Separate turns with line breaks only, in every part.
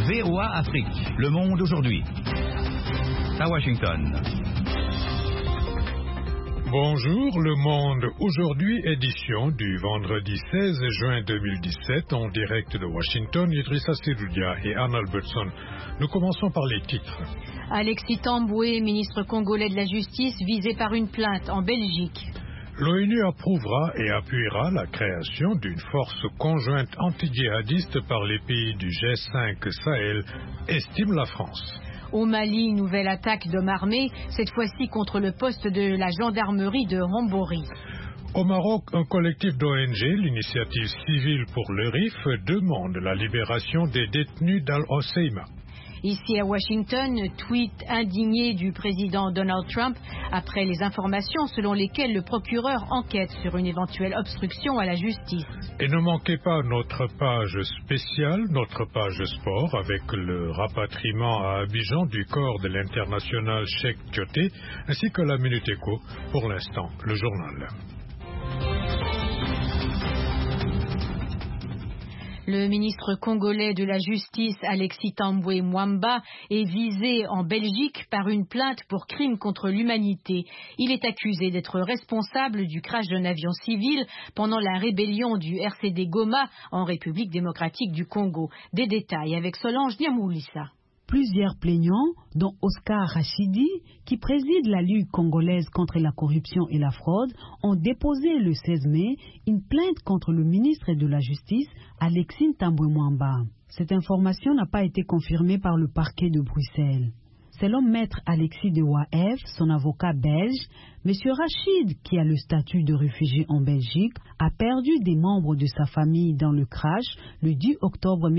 VOA Afrique, le monde aujourd'hui. À Washington.
Bonjour, le monde aujourd'hui, édition du vendredi 16 juin 2017, en direct de Washington, Idrissa Seloudia et Anne Albertson. Nous commençons par les titres.
Alexis Tamboué, ministre congolais de la Justice, visé par une plainte en Belgique.
L'ONU approuvera et appuiera la création d'une force conjointe anti-djihadiste par les pays du G5 Sahel, estime la France.
Au Mali, nouvelle attaque d'hommes armés, cette fois-ci contre le poste de la gendarmerie de Rambori.
Au Maroc, un collectif d'ONG, l'initiative civile pour le RIF, demande la libération des détenus d'Al-Hoceima.
Ici à Washington, tweet indigné du président Donald Trump après les informations selon lesquelles le procureur enquête sur une éventuelle obstruction à la justice.
Et ne manquez pas notre page spéciale, notre page sport, avec le rapatriement à Abidjan du corps de l'international Cheikh Tioté, ainsi que la Minute Éco. Pour l'instant, le journal.
Le ministre congolais de la Justice, Alexis Tamboué Mwamba, est visé en Belgique par une plainte pour crime contre l'humanité. Il est accusé d'être responsable du crash d'un avion civil pendant la rébellion du RCD Goma en République démocratique du Congo. Des détails avec Solange Niamoulissa.
Plusieurs plaignants, dont Oscar Rachidi, qui préside la Ligue congolaise contre la corruption et la fraude, ont déposé le 16 mai une plainte contre le ministre de la Justice, Alexis Tamboué Mwamba. Cette information n'a pas été confirmée par le parquet de Bruxelles. Selon maître Alexis de Waef, son avocat belge, M. Rachid, qui a le statut de réfugié en Belgique, a perdu des membres de sa famille dans le crash le 10 octobre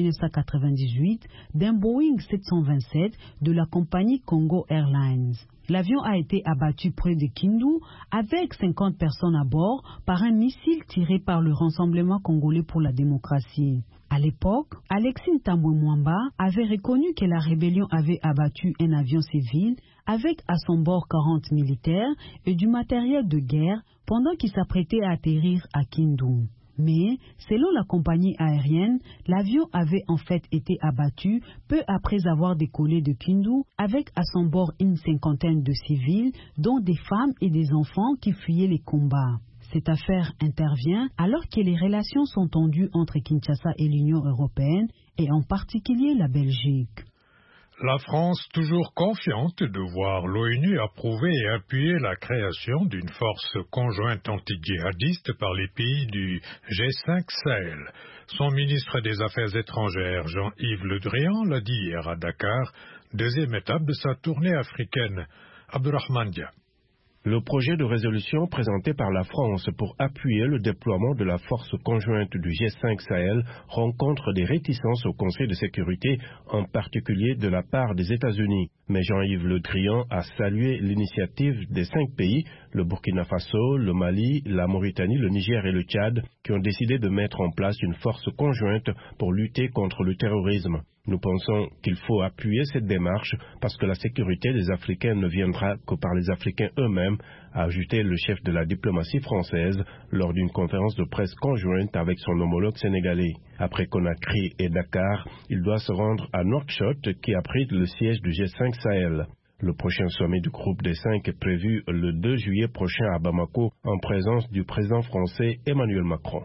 1998 d'un Boeing 727 de la compagnie Congo Airlines. L'avion a été abattu près de Kindu avec 50 personnes à bord par un missile tiré par le Rassemblement congolais pour la démocratie. À l'époque, Alexis Tamboué Mwamba avait reconnu que la rébellion avait abattu un avion civil avec à son bord 40 militaires et du matériel de guerre pendant qu'il s'apprêtait à atterrir à Kindu. Mais, selon la compagnie aérienne, l'avion avait en fait été abattu peu après avoir décollé de Kindu avec à son bord une cinquantaine de civils, dont des femmes et des enfants qui fuyaient les combats. Cette affaire intervient alors que les relations sont tendues entre Kinshasa et l'Union européenne, et en particulier la Belgique.
La France, toujours confiante de voir l'ONU approuver et appuyer la création d'une force conjointe anti-djihadiste par les pays du G5 Sahel. Son ministre des Affaires étrangères, Jean-Yves Le Drian, l'a dit hier à Dakar, deuxième étape de sa tournée africaine. Abdurrahman Dia.
Le projet de résolution présenté par la France pour appuyer le déploiement de la force conjointe du G5 Sahel rencontre des réticences au Conseil de sécurité, en particulier de la part des États-Unis. Mais Jean-Yves Le Drian a salué l'initiative des 5 pays, le Burkina Faso, le Mali, la Mauritanie, le Niger et le Tchad, qui ont décidé de mettre en place une force conjointe pour lutter contre le terrorisme. Nous pensons qu'il faut appuyer cette démarche parce que la sécurité des Africains ne viendra que par les Africains eux-mêmes, a ajouté le chef de la diplomatie française lors d'une conférence de presse conjointe avec son homologue sénégalais. Après Conakry et Dakar, il doit se rendre à Nouakchott qui abrite le siège du G5 Sahel. Le prochain sommet du groupe des 5 est prévu le 2 juillet prochain à Bamako en présence du président français Emmanuel Macron.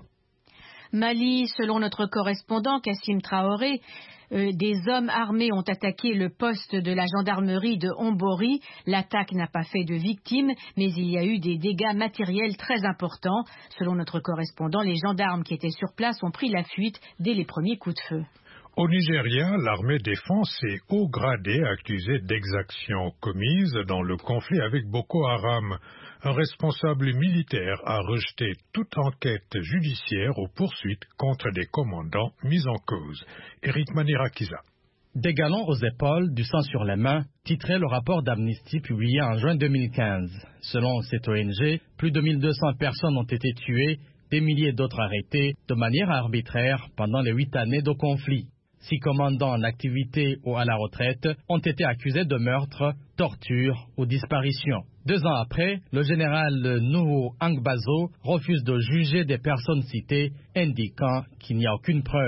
Mali, selon notre correspondant Kassim Traoré, des hommes armés ont attaqué le poste de la gendarmerie de Hombori. L'attaque n'a pas fait de victimes, mais il y a eu des dégâts matériels très importants. Selon notre correspondant, les gendarmes qui étaient sur place ont pris la fuite dès les premiers coups de feu.
Au Nigeria, l'armée défense est haut gradé accusée d'exactions commises dans le conflit avec Boko Haram. Un responsable militaire a rejeté toute enquête judiciaire aux poursuites contre des commandants mis en cause. Eric Manirakiza.
Des galons aux épaules, du sang sur les mains, titrait le rapport d'Amnesty publié en juin 2015. Selon cette ONG, plus de 1200 personnes ont été tuées, des milliers d'autres arrêtées de manière arbitraire pendant les 8 années de conflit. 6 commandants en activité ou à la retraite ont été accusés de meurtre, torture ou disparition. 2 ans après, le général Nuhu Angbazo refuse de juger des personnes citées, indiquant qu'il n'y a aucune preuve.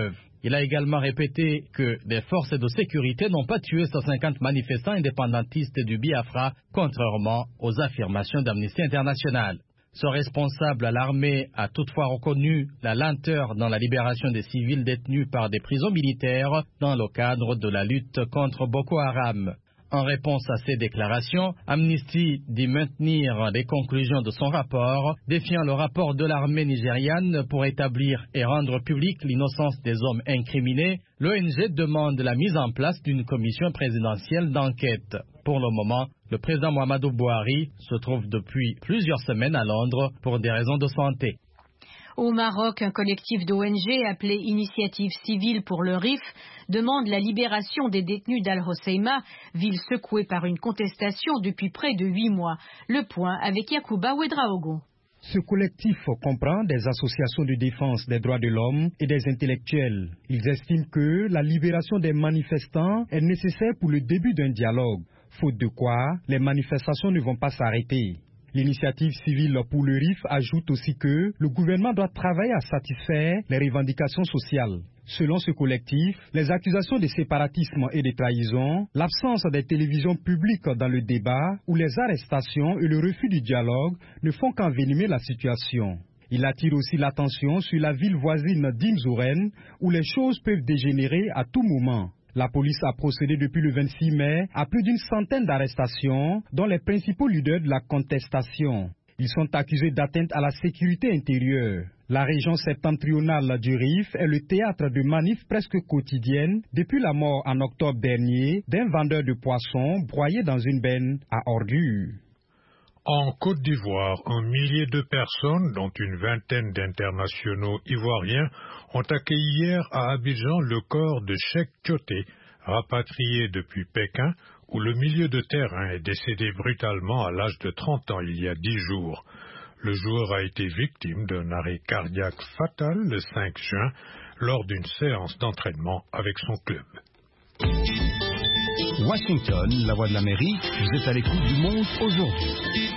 Il a également répété que des forces de sécurité n'ont pas tué 150 manifestants indépendantistes du Biafra, contrairement aux affirmations d'Amnesty International. Ce responsable à l'armée a toutefois reconnu la lenteur dans la libération des civils détenus par des prisons militaires dans le cadre de la lutte contre Boko Haram. En réponse à ces déclarations, Amnesty dit maintenir les conclusions de son rapport, défiant le rapport de l'armée nigériane pour établir et rendre publique l'innocence des hommes incriminés. L'ONG demande la mise en place d'une commission présidentielle d'enquête. Pour le moment, le président Muhammadu Buhari se trouve depuis plusieurs semaines à Londres pour des raisons de santé.
Au Maroc, un collectif d'ONG appelé Initiative civile pour le Rif demande la libération des détenus d'Al-Hoceima, ville secouée par une contestation depuis près de 8 mois. Le point avec Yacouba Ouedraogo.
Ce collectif comprend des associations de défense des droits de l'homme et des intellectuels. Ils estiment que la libération des manifestants est nécessaire pour le début d'un dialogue, faute de quoi les manifestations ne vont pas s'arrêter. L'initiative civile pour le Rif ajoute aussi que le gouvernement doit travailler à satisfaire les revendications sociales. Selon ce collectif, les accusations de séparatisme et de trahison, l'absence des télévisions publiques dans le débat ou les arrestations et le refus du dialogue ne font qu'envenimer la situation. Il attire aussi l'attention sur la ville voisine d'Imzouren où les choses peuvent dégénérer à tout moment. La police a procédé depuis le 26 mai à plus d'une centaine d'arrestations, dont les principaux leaders de la contestation. Ils sont accusés d'atteinte à la sécurité intérieure. La région septentrionale du Rif est le théâtre de manifs presque quotidiennes depuis la mort en octobre dernier d'un vendeur de poissons broyé dans une benne à ordures.
En Côte d'Ivoire, un millier de personnes, dont une vingtaine d'internationaux ivoiriens, ont accueilli hier à Abidjan le corps de Cheikh Kioté, rapatrié depuis Pékin, où le milieu de terrain est décédé brutalement à l'âge de 30 ans il y a 10 jours. Le joueur a été victime d'un arrêt cardiaque fatal le 5 juin lors d'une séance d'entraînement avec son club.
Washington, la voix de l'Amérique, vous êtes à l'écoute du monde aujourd'hui.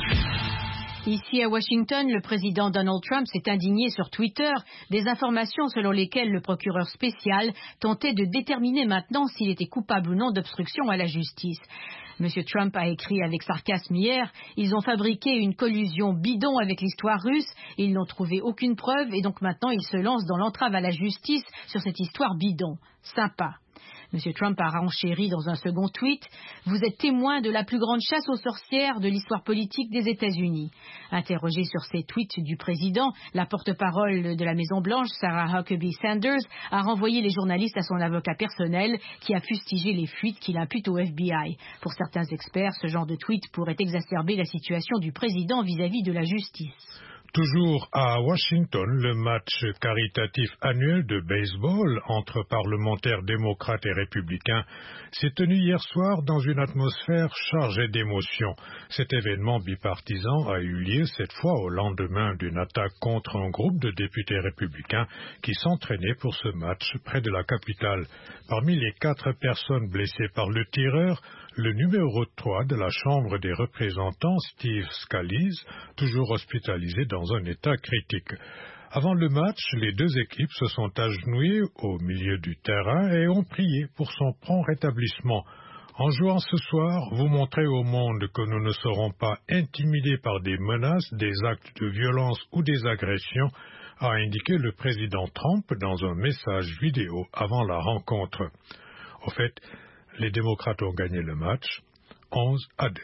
Ici à Washington, le président Donald Trump s'est indigné sur Twitter des informations selon lesquelles le procureur spécial tentait de déterminer maintenant s'il était coupable ou non d'obstruction à la justice. M. Trump a écrit avec sarcasme hier « Ils ont fabriqué une collusion bidon avec l'histoire russe, ils n'ont trouvé aucune preuve et donc maintenant ils se lancent dans l'entrave à la justice sur cette histoire bidon. Sympa ». M. Trump a renchéri dans un second tweet « Vous êtes témoin de la plus grande chasse aux sorcières de l'histoire politique des États-Unis ». Interrogée sur ces tweets du président, la porte-parole de la Maison-Blanche, Sarah Huckabee Sanders, a renvoyé les journalistes à son avocat personnel qui a fustigé les fuites qu'il impute au FBI. Pour certains experts, ce genre de tweet pourrait exacerber la situation du président vis-à-vis de la justice.
Toujours à Washington, le match caritatif annuel de baseball entre parlementaires démocrates et républicains s'est tenu hier soir dans une atmosphère chargée d'émotions. Cet événement bipartisan a eu lieu cette fois au lendemain d'une attaque contre un groupe de députés républicains qui s'entraînaient pour ce match près de la capitale. Parmi les 4 personnes blessées par le tireur, le numéro 3 de la Chambre des représentants, Steve Scalise, toujours hospitalisé dans un état critique. Avant le match, les 2 équipes se sont agenouillées au milieu du terrain et ont prié pour son prompt rétablissement. En jouant ce soir, vous montrez au monde que nous ne serons pas intimidés par des menaces, des actes de violence ou des agressions, a indiqué le président Trump dans un message vidéo avant la rencontre. Au fait, les démocrates ont gagné le match 11-2.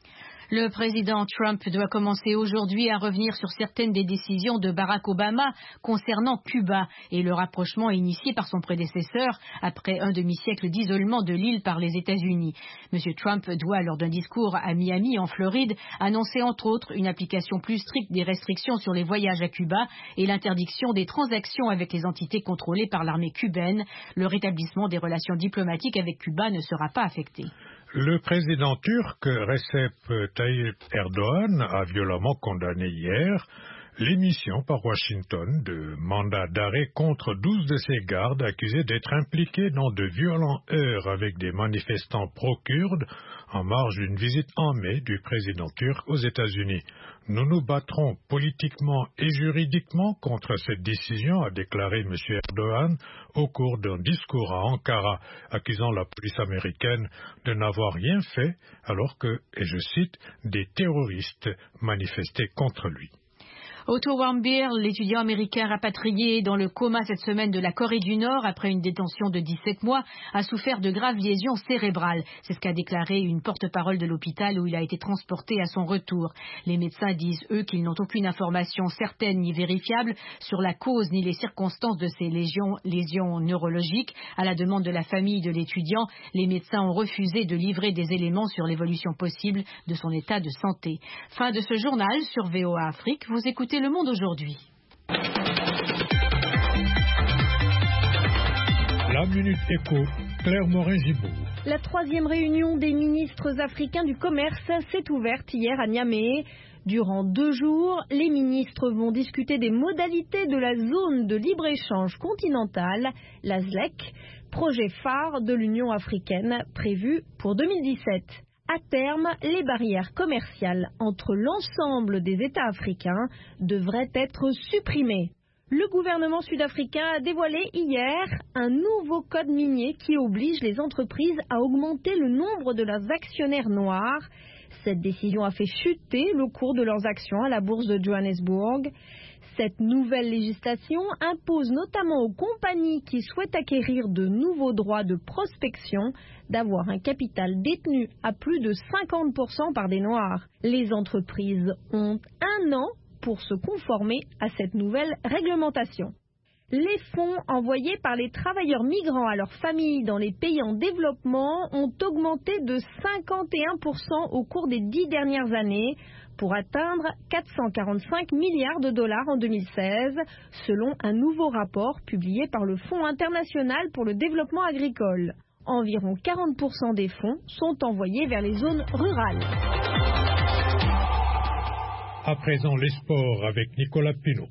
Le président Trump doit commencer aujourd'hui à revenir sur certaines des décisions de Barack Obama concernant Cuba et le rapprochement initié par son prédécesseur après un demi-siècle d'isolement de l'île par les États-Unis. M. Trump doit, lors d'un discours à Miami, en Floride, annoncer entre autres une application plus stricte des restrictions sur les voyages à Cuba et l'interdiction des transactions avec les entités contrôlées par l'armée cubaine. Le rétablissement des relations diplomatiques avec Cuba ne sera pas affecté.
Le président turc Recep Tayyip Erdogan a violemment condamné hier L'émission par Washington de mandat d'arrêt contre 12 de ses gardes accusés d'être impliqués dans de violents heurts avec des manifestants pro-kurdes en marge d'une visite en mai du président turc aux États-Unis. Nous nous battrons politiquement et juridiquement contre cette décision, a déclaré M. Erdogan au cours d'un discours à Ankara, accusant la police américaine de n'avoir rien fait alors que, et je cite, des terroristes manifestaient contre lui.
Otto Warmbier, l'étudiant américain rapatrié dans le coma cette semaine de la Corée du Nord après une détention de 17 mois, a souffert de graves lésions cérébrales. C'est ce qu'a déclaré une porte-parole de l'hôpital où il a été transporté à son retour. Les médecins disent, eux, qu'ils n'ont aucune information certaine ni vérifiable sur la cause ni les circonstances de ces lésions neurologiques. À la demande de la famille de l'étudiant, les médecins ont refusé de livrer des éléments sur l'évolution possible de son état de santé. Fin de ce journal sur VOA Afrique. Vous écoutez Le Monde aujourd'hui.
La Minute Éco, Claire Morin-Gibourg.
La 3e réunion des ministres africains du commerce s'est ouverte hier à Niamey. Durant 2 jours, les ministres vont discuter des modalités de la zone de libre-échange continentale, la ZLEC, projet phare de l'Union africaine prévu pour 2017. À terme, les barrières commerciales entre l'ensemble des États africains devraient être supprimées. Le gouvernement sud-africain a dévoilé hier un nouveau code minier qui oblige les entreprises à augmenter le nombre de leurs actionnaires noirs. Cette décision a fait chuter le cours de leurs actions à la bourse de Johannesburg. Cette nouvelle législation impose notamment aux compagnies qui souhaitent acquérir de nouveaux droits de prospection d'avoir un capital détenu à plus de 50% par des Noirs. Les entreprises ont 1 an pour se conformer à cette nouvelle réglementation. Les fonds envoyés par les travailleurs migrants à leurs familles dans les pays en développement ont augmenté de 51% au cours des 10 dernières années pour atteindre 445 milliards de dollars en 2016, selon un nouveau rapport publié par le Fonds international pour le développement agricole. Environ 40% des fonds sont envoyés vers les zones rurales.
À présent, les sports avec Nicolas Pinault.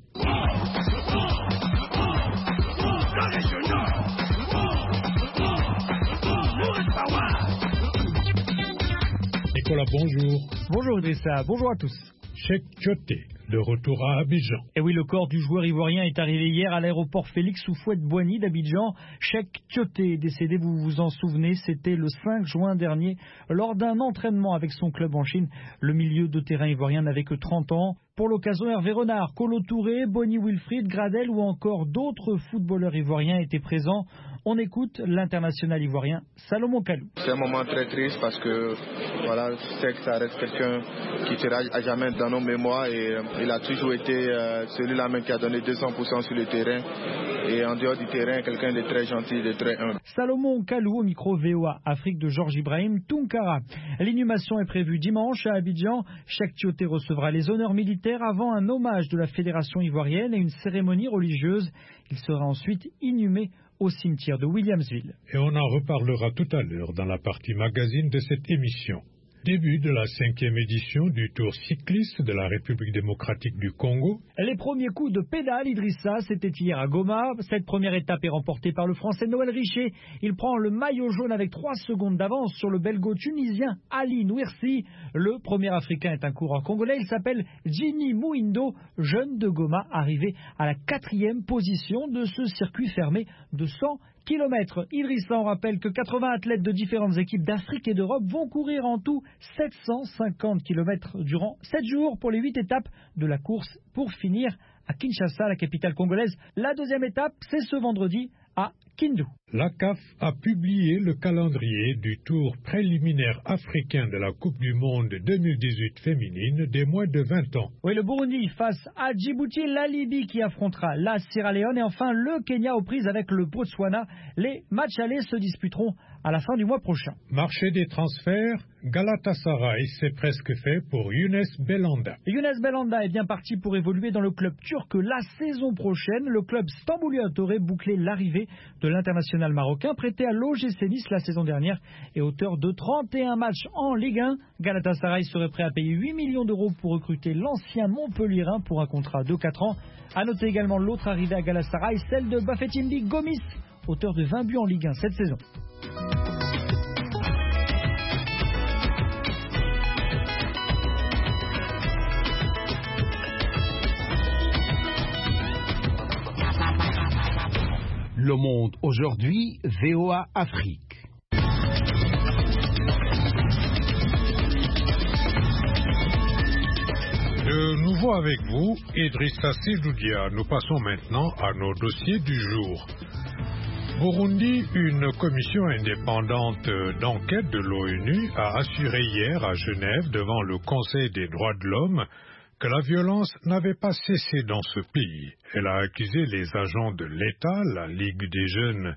Nicolas, bonjour.
Bonjour Idrissa, bonjour à tous.
Cheikh Tioté, de retour à Abidjan.
Et oui, le corps du joueur ivoirien est arrivé hier à l'aéroport Félix Houphouët-Boigny d'Abidjan. Cheikh Tioté est décédé, vous vous en souvenez, c'était le 5 juin dernier lors d'un entraînement avec son club en Chine. Le milieu de terrain ivoirien n'avait que 30 ans. Pour l'occasion, Hervé Renard, Kolo Touré, Bonny Wilfried, Gradel ou encore d'autres footballeurs ivoiriens étaient présents. On écoute l'international ivoirien Salomon Kalou.
C'est un moment très triste parce que voilà, je sais que ça reste quelqu'un qui sera à jamais dans nos mémoires et il a toujours été celui-là même qui a donné 200% sur le terrain et en dehors du terrain, quelqu'un de très gentil, de très humble.
Salomon Kalou au micro VOA Afrique de Georges Ibrahim Tounkara. L'inhumation est prévue dimanche à Abidjan. Cheikh Tioté recevra les honneurs militaires avant un hommage de la Fédération ivoirienne et une cérémonie religieuse. Il sera ensuite inhumé au cimetière de Williamsville.
Et on en reparlera tout à l'heure dans la partie magazine de cette émission. Début de la 5e édition du Tour cycliste de la République démocratique du Congo.
Les premiers coups de pédale, Idrissa, c'était hier à Goma. Cette première étape est remportée par le Français Noël Richer. Il prend le maillot jaune avec 3 secondes d'avance sur le belgo-tunisien Ali Nouirsi. Le premier Africain est un coureur congolais. Il s'appelle Jimmy Mouindo, jeune de Goma, arrivé à la 4e position de ce circuit fermé de 100 km. Idrissa, on rappelle que 80 athlètes de différentes équipes d'Afrique et d'Europe vont courir en tout 750 km durant 7 jours pour les 8 étapes de la course pour finir à Kinshasa, la capitale congolaise. La deuxième étape, c'est ce vendredi à Kindu.
La CAF a publié le calendrier du tour préliminaire africain de la Coupe du Monde 2018 féminine des moins de 20 ans.
Oui, le Burundi face à Djibouti, la Libye qui affrontera la Sierra Leone et enfin le Kenya aux prises avec le Botswana. Les matchs allés se disputeront à la fin du mois prochain.
Marché des transferts, Galatasaray, c'est presque fait pour Younes Belhanda.
Younes Belhanda est bien parti pour évoluer dans le club turc la saison prochaine. Le club stamboulien aurait bouclé l'arrivée de l'international international marocain prêté à l'OGC Nice la saison dernière et auteur de 31 matchs en Ligue 1. Galatasaray serait prêt à payer 8 millions d'euros pour recruter l'ancien Montpellierin pour un contrat de 4 ans. À noter également l'autre arrivée à Galatasaray, celle de Bafétimbi Gomis, auteur de 20 buts en Ligue 1 cette saison.
Le Monde aujourd'hui, VOA Afrique.
De nouveau avec vous, Idrissa Seydoudia. Nous passons maintenant à nos dossiers du jour. Burundi, une commission indépendante d'enquête de l'ONU a assuré hier à Genève devant le Conseil des droits de l'homme que la violence n'avait pas cessé dans ce pays. Elle a accusé les agents de l'État, la Ligue des jeunes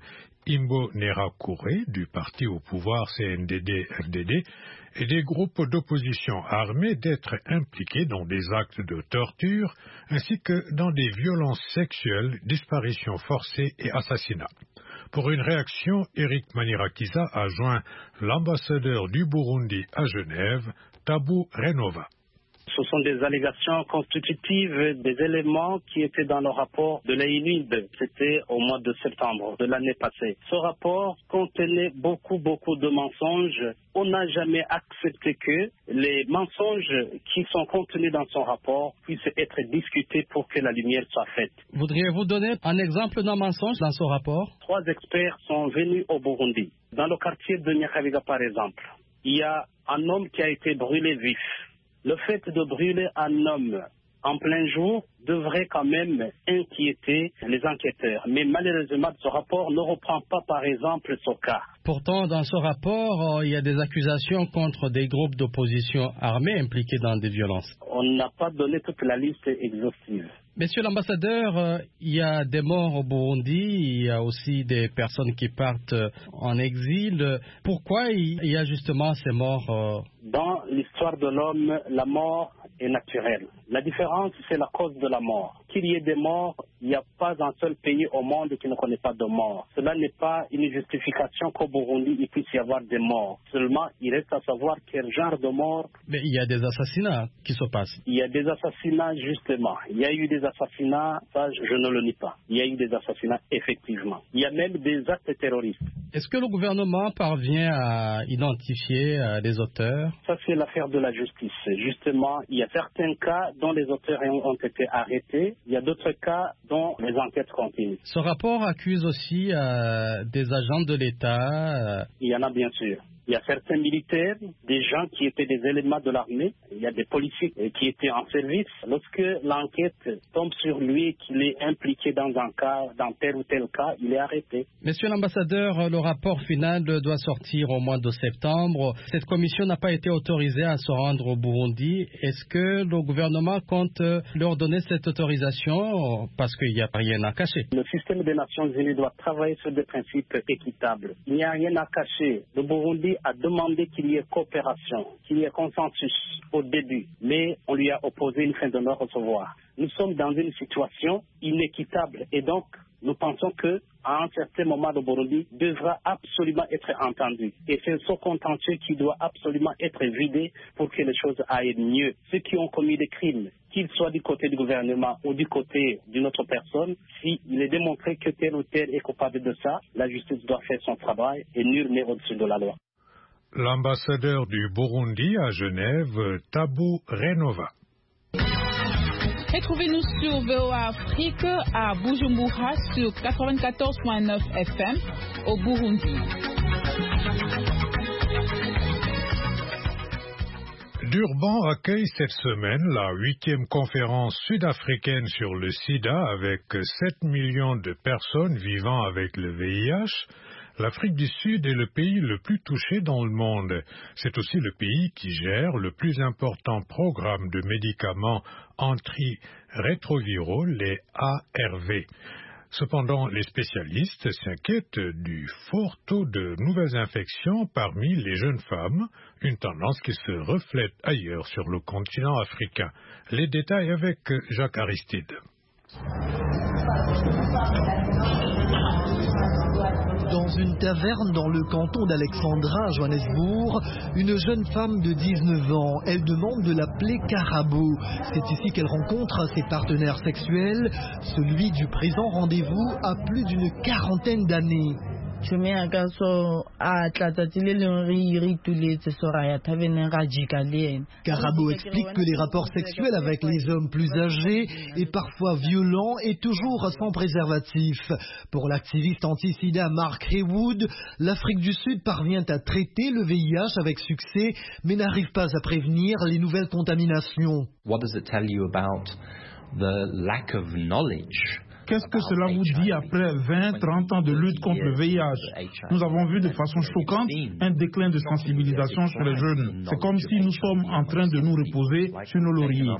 Imbonerakure du parti au pouvoir CNDD-FDD et des groupes d'opposition armés d'être impliqués dans des actes de torture ainsi que dans des violences sexuelles, disparitions forcées et assassinats. Pour une réaction, Eric Manirakiza a joint l'ambassadeur du Burundi à Genève, Tabou Renova.
Ce sont des allégations constitutives des éléments qui étaient dans le rapport de l'AINUD. C'était au mois de septembre de l'année passée. Ce rapport contenait beaucoup de mensonges. On n'a jamais accepté que les mensonges qui sont contenus dans son rapport puissent être discutés pour que la lumière soit faite.
Voudriez-vous donner un exemple d'un mensonge dans ce rapport? 3
experts sont venus au Burundi. Dans le quartier de Nyakabiga, par exemple, il y a un homme qui a été brûlé vif. Le fait de brûler un homme en plein jour devrait quand même inquiéter les enquêteurs. Mais malheureusement, ce rapport ne reprend pas, par exemple, ce cas.
Pourtant, dans ce rapport, il y a des accusations contre des groupes d'opposition armés impliqués dans des violences.
On n'a pas donné toute la liste exhaustive.
Monsieur l'ambassadeur, il y a des morts au Burundi, il y a aussi des personnes qui partent en exil. Pourquoi il y a justement ces morts?
Dans l'histoire de l'homme, la mort est naturelle. La différence, c'est la cause de la mort. Qu'il y ait des morts, il n'y a pas un seul pays au monde qui ne connaît pas de morts. Cela n'est pas une justification qu'au Burundi, il puisse y avoir des morts. Seulement, il reste à savoir quel genre de mort.
Mais il y a des assassinats qui se passent.
Il y a des assassinats, justement. Il y a eu des assassinats, ça, je ne le nie pas. Il y a eu des assassinats, effectivement. Il y a même des actes terroristes.
Est-ce que le gouvernement parvient à identifier les auteurs?
Ça, c'est l'affaire de la justice. Justement, il y a certains cas dont les auteurs ont été arrêtés. Il y a d'autres cas dont les enquêtes continuent.
Ce rapport accuse aussi des agents de l'État.
Il y en a bien sûr. Il y a certains militaires, des gens qui étaient des éléments de l'armée, il y a des policiers qui étaient en service. Lorsque l'enquête tombe sur lui et qu'il est impliqué dans un cas, dans tel ou tel cas, il est arrêté.
Monsieur l'ambassadeur, le rapport final doit sortir au mois de septembre. Cette commission n'a pas été autorisée à se rendre au Burundi. Est-ce que le gouvernement compte leur donner cette autorisation parce qu'il n'y a rien à cacher?
Le système des Nations Unies doit travailler sur des principes équitables. Il n'y a rien à cacher. Le Burundi a demandé qu'il y ait coopération, qu'il y ait consensus au début, mais on lui a opposé une fin de non-recevoir. Nous sommes dans une situation inéquitable et donc nous pensons qu'à un certain moment, le Burundi devra absolument être entendu. Et c'est ce contentieux qui doit absolument être vidé pour que les choses aillent mieux. Ceux qui ont commis des crimes, qu'ils soient du côté du gouvernement ou du côté d'une autre personne, s'il est démontré que tel ou tel est coupable de ça, la justice doit faire son travail et nul n'est au-dessus de la loi.
L'ambassadeur du Burundi à Genève, Tabou Renova.
Retrouvez-nous sur VOA Afrique à Bujumbura sur 94.9 FM au Burundi.
Durban accueille cette semaine la 8e conférence sud-africaine sur le sida avec 7 millions de personnes vivant avec le VIH. L'Afrique du Sud est le pays le plus touché dans le monde. C'est aussi le pays qui gère le plus important programme de médicaments antirétroviraux, les ARV. Cependant, les spécialistes s'inquiètent du fort taux de nouvelles infections parmi les jeunes femmes, une tendance qui se reflète ailleurs sur le continent africain. Les détails avec Jacques Aristide.
Dans une taverne dans le canton d'Alexandra à Johannesburg, une jeune femme de 19 ans, elle demande de l'appeler Karabo. C'est ici qu'elle rencontre ses partenaires sexuels. Celui du présent rendez-vous a plus d'une quarantaine d'années. Karabo explique que les rapports sexuels avec les hommes plus âgés et parfois violents et toujours sans préservatif. Pour l'activiste anti-sida Mark Haywood, l'Afrique du Sud parvient à traiter le VIH avec succès, mais n'arrive pas à prévenir les nouvelles contaminations.
What does it tell you about the lack of knowledge?
Qu'est-ce que cela vous dit après 20-30 ans de lutte contre le VIH? Nous avons vu de façon choquante un déclin de sensibilisation sur les jeunes. C'est comme si nous sommes en train de nous reposer sur nos lauriers.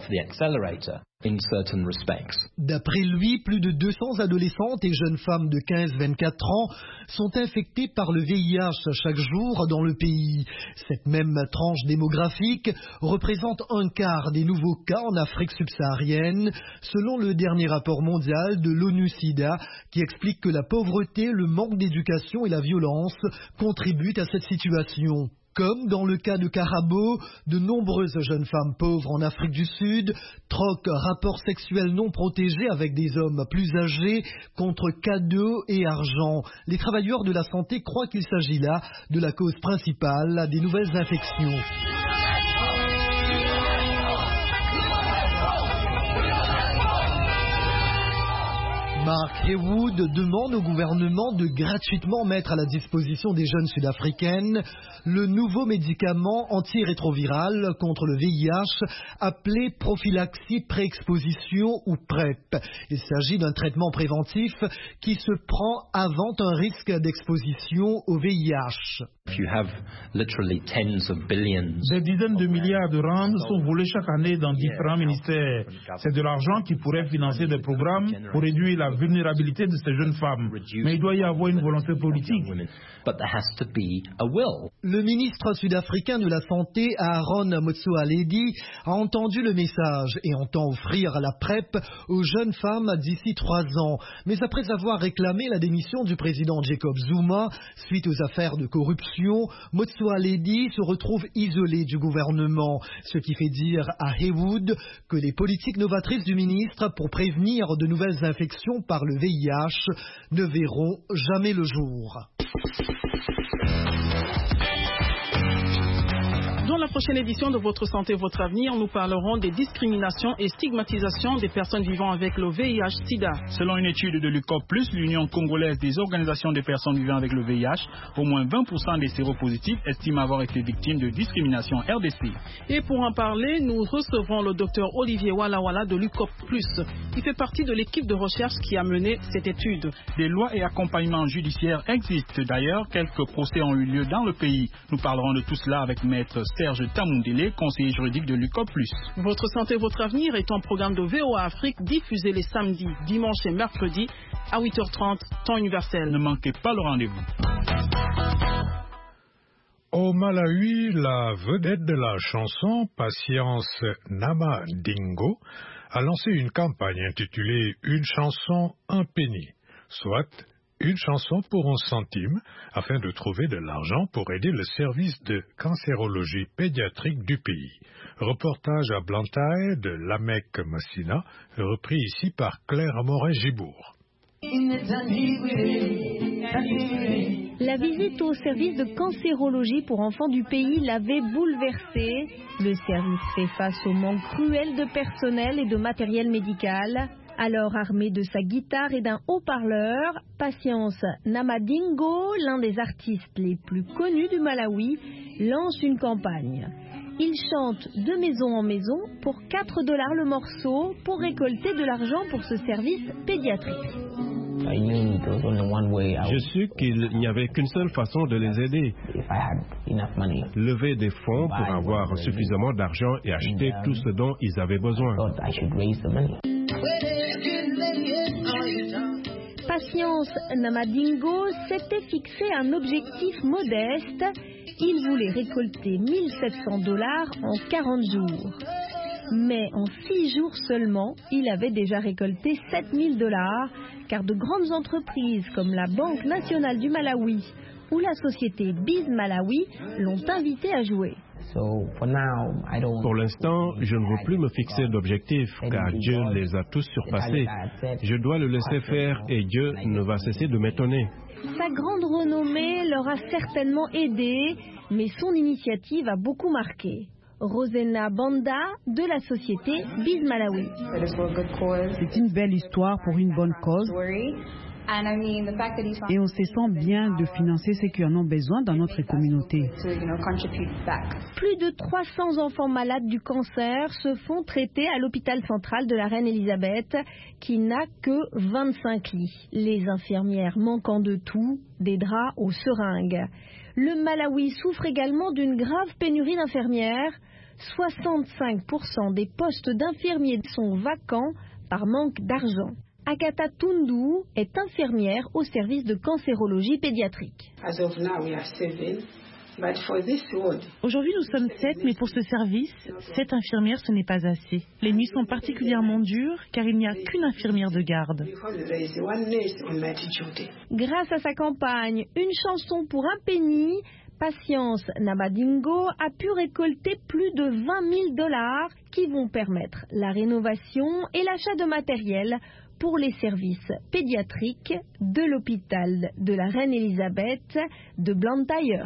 D'après lui, plus de 200 adolescentes et jeunes femmes de 15-24 ans sont infectées par le VIH chaque jour dans le pays. Cette même tranche démographique représente un quart des nouveaux cas en Afrique subsaharienne, selon le dernier rapport mondial de l'ONU-SIDA, qui explique que la pauvreté, le manque d'éducation et la violence contribuent à cette situation. Comme dans le cas de Karabo, de nombreuses jeunes femmes pauvres en Afrique du Sud troquent rapports sexuels non protégés avec des hommes plus âgés contre cadeaux et argent. Les travailleurs de la santé croient qu'il s'agit là de la cause principale des nouvelles infections. Mark Haywood demande au gouvernement de gratuitement mettre à la disposition des jeunes sud-africaines le nouveau médicament antirétroviral contre le VIH appelé prophylaxie pré-exposition ou PrEP. Il s'agit d'un traitement préventif qui se prend avant un risque d'exposition au VIH.
Des dizaines de milliards de rands sont volés chaque année dans différents ministères. C'est de l'argent qui pourrait financer des programmes pour réduire la vulnérabilité de ces jeunes femmes. Mais il doit y avoir une volonté politique.
Le ministre sud-africain de la Santé, Aaron Motsoaledi, a entendu le message et entend offrir la PrEP aux jeunes femmes d'ici 3 ans. Mais après avoir réclamé la démission du président Jacob Zuma suite aux affaires de corruption, Motsoaledi se retrouve isolé du gouvernement, ce qui fait dire à Haywood que les politiques novatrices du ministre pour prévenir de nouvelles infections par le VIH ne verront jamais le jour.
Dans la prochaine édition de Votre Santé, Votre Avenir, nous parlerons des discriminations et stigmatisations des personnes vivant avec le VIH-Sida.
Selon une étude de l'UCOP+, l'Union congolaise des organisations des personnes vivant avec le VIH, au moins 20% des séropositifs estiment avoir été victimes de discrimination RDC.
Et pour en parler, nous recevrons le docteur Olivier Wallawala de l'UCOP+. Il fait partie de l'équipe de recherche qui a mené cette étude.
Des lois et accompagnements judiciaires existent. D'ailleurs, quelques procès ont eu lieu dans le pays. Nous parlerons de tout cela avec maître Serge Tamoundélé, conseiller juridique de l'UCOP+.
Votre santé, votre avenir est un programme de VOA Afrique diffusé les samedis, dimanches et mercredis à 8h30, temps universel.
Ne manquez pas le rendez-vous.
Au Malawi, la vedette de la chanson, Patience Nama Dingo, a lancé une campagne intitulée « Une chanson, un penny », soit une chanson pour 1 centime, afin de trouver de l'argent pour aider le service de cancérologie pédiatrique du pays. Reportage à Blantyre de Lamek Massina, repris ici par Claire Morin-Gibourg.
La visite au service de cancérologie pour enfants du pays l'avait bouleversé. Le service fait face au manque cruel de personnel et de matériel médical. Alors armé de sa guitare et d'un haut-parleur, Patience Namadingo, l'un des artistes les plus connus du Malawi, lance une campagne. Il chante de maison en maison pour 4 $ le morceau pour récolter de l'argent pour ce service pédiatrique.
Je suis qu'il n'y avait qu'une seule façon de les aider. Lever des fonds pour avoir suffisamment d'argent et acheter tout ce dont ils avaient besoin.
Patience Namadingo s'était fixé un objectif modeste. Il voulait récolter 1 700 $ en 40 jours. Mais en 6 jours seulement, il avait déjà récolté 7 000 $, car de grandes entreprises comme la Banque nationale du Malawi ou la société Biz Malawi l'ont invité à jouer.
Pour l'instant, je ne veux plus me fixer d'objectifs car Dieu les a tous surpassés. Je dois le laisser faire et Dieu ne va cesser de m'étonner.
Sa grande renommée leur a certainement aidé, mais son initiative a beaucoup marqué. Rosena Banda de la société Biz Malawi.
C'est une belle histoire pour une bonne cause. Et on se sent bien de financer ceux qui en ont besoin dans notre communauté.
Plus de 300 enfants malades du cancer se font traiter à l'hôpital central de la Reine Elisabeth, qui n'a que 25 lits. Les infirmières manquant de tout, des draps aux seringues. Le Malawi souffre également d'une grave pénurie d'infirmières. 65% des postes d'infirmiers sont vacants par manque d'argent. Agatha Tundu est infirmière au service de cancérologie pédiatrique.
Aujourd'hui, nous sommes 7, mais pour ce service, 7 infirmières, ce n'est pas assez. Les nuits sont particulièrement dures, car il n'y a qu'une infirmière de garde.
Grâce à sa campagne « Une chanson pour un penny », Patience Nabadingo a pu récolter plus de $20 000 qui vont permettre la rénovation et l'achat de matériel pour les services pédiatriques de l'hôpital de la Reine Elisabeth de Blantyre.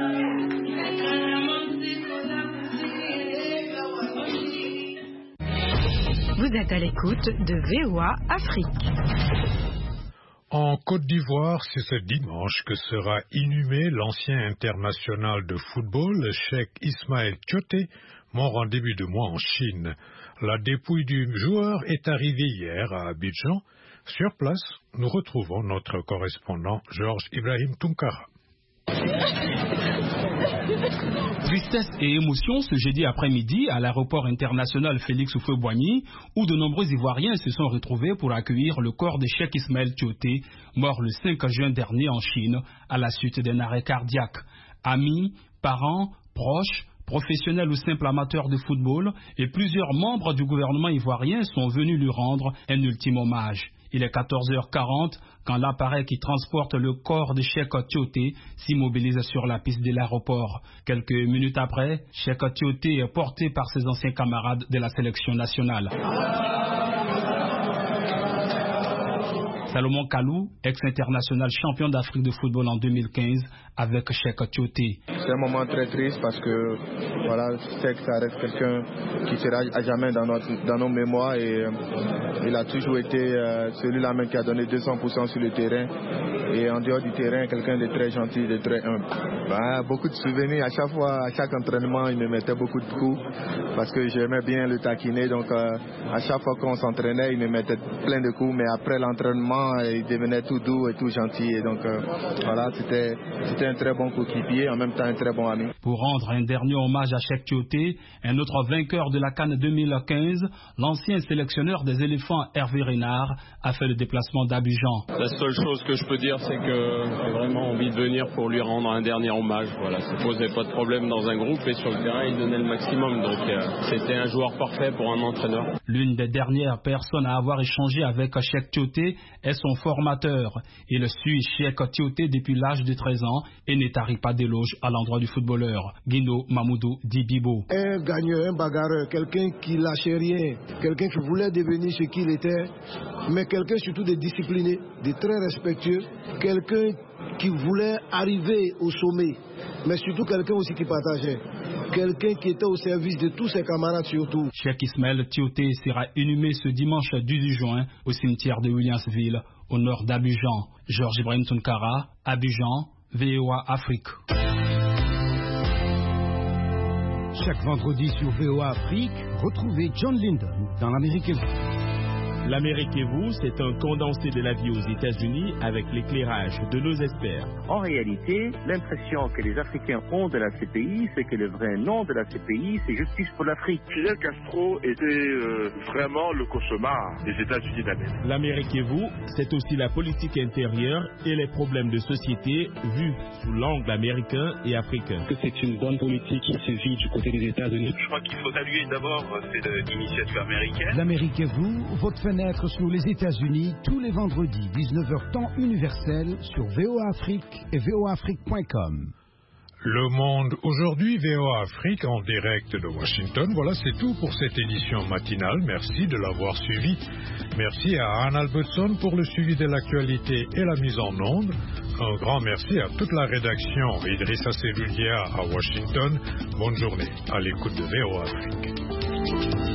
Vous êtes à l'écoute de VOA Afrique.
En Côte d'Ivoire, c'est ce dimanche que sera inhumé l'ancien international de football, Cheikh Ismaël Tioté, mort en début de mois en Chine. La dépouille du joueur est arrivée hier à Abidjan. Sur place, nous retrouvons notre correspondant Georges Ibrahim Tunkara.
Tristesse et émotion ce jeudi après-midi à l'aéroport international Félix Houphouët-Boigny, où de nombreux Ivoiriens se sont retrouvés pour accueillir le corps de Cheikh Ismaël Tioté, mort le 5 juin dernier en Chine à la suite d'un arrêt cardiaque. Amis, parents, proches, professionnels ou simples amateurs de football et plusieurs membres du gouvernement ivoirien sont venus lui rendre un ultime hommage. Il est 14h40 quand l'appareil qui transporte le corps de Cheikh Tioté s'immobilise sur la piste de l'aéroport. Quelques minutes après, Cheikh Tioté est porté par ses anciens camarades de la sélection nationale. Salomon Kalou, ex-international champion d'Afrique de football en 2015 avec Cheikh Tioté.
C'est un moment très triste parce que voilà, je sais que ça reste quelqu'un qui sera à jamais dans nos mémoires et il a toujours été celui-là même qui a donné 200% sur le terrain et en dehors du terrain, quelqu'un de très gentil, de très humble. Beaucoup de souvenirs, à chaque fois, à chaque entraînement, il me mettait beaucoup de coups parce que j'aimais bien le taquiner, donc à chaque fois qu'on s'entraînait, il me mettait plein de coups, mais après l'entraînement, il devenait tout doux et tout gentil et donc voilà, c'était un très bon coéquipier, en même temps un très bon ami.
Pour rendre un dernier hommage à Cheikh Tioté, un autre vainqueur de la CAN 2015, l'ancien sélectionneur des éléphants Hervé Renard a fait le déplacement d'Abidjan.
La seule chose que je peux dire, c'est que j'ai vraiment envie de venir pour lui rendre un dernier hommage. Voilà, ça ne posait pas de problème dans un groupe et sur le terrain, il donnait le maximum. Donc c'était un joueur parfait pour un entraîneur.
L'une des dernières personnes à avoir échangé avec Cheikh Tioté est son formateur. Il suit Cheikh Tioté depuis l'âge de 13 ans et ne tarit pas d'éloges à l'endroit du footballeur. Guindo Mamoudou Dibibo.
Un gagneur, un bagarreur, quelqu'un qui lâchait rien, quelqu'un qui voulait devenir ce qu'il était, mais quelqu'un surtout de discipliné, de très respectueux, quelqu'un qui voulait arriver au sommet, mais surtout quelqu'un aussi qui partageait. Quelqu'un qui était au service de tous ses camarades surtout.
Cheikh Ismaël Tioté sera inhumé ce dimanche 18 juin au cimetière de Williamsville, au nord d'Abidjan. Georges Ibrahim Tunkara, Abidjan, VOA Afrique.
Chaque vendredi sur VOA Afrique, retrouvez John Lyndon dans l'Amérique et vous.
L'Amérique et vous, c'est un condensé de la vie aux États-Unis avec l'éclairage de nos experts.
En réalité, l'impression que les Africains ont de la CPI, c'est que le vrai nom de la CPI, c'est Justice pour l'Afrique.
Fidel Castro était vraiment le cauchemar des États-Unis d'Amérique.
L'Amérique et vous, c'est aussi la politique intérieure et les problèmes de société vus sous l'angle américain et africain.
Que c'est une bonne politique qui se vit du côté des États-Unis.
Je crois qu'il faut saluer d'abord cette initiative américaine.
L'Amérique et vous, votre fenêtre connaître sur les États-Unis tous les vendredis 19h temps universel sur VOA Afrique et voaafrique.com.
Le Monde aujourd'hui, VOA Afrique en direct de Washington. Voilà, c'est tout pour cette édition matinale. Merci de l'avoir suivi. Merci à Anne Albertson pour le suivi de l'actualité et la mise en onde. Un grand merci à toute la rédaction. Idrissa Seloudia à Washington. Bonne journée à l'écoute de VOA Afrique.